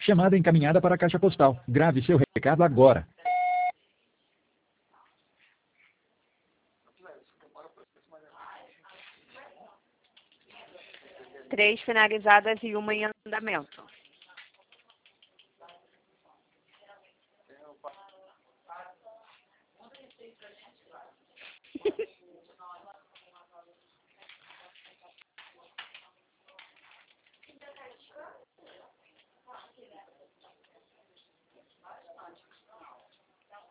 Chamada encaminhada para a caixa postal. Grave seu recado agora. Três finalizadas e uma em andamento.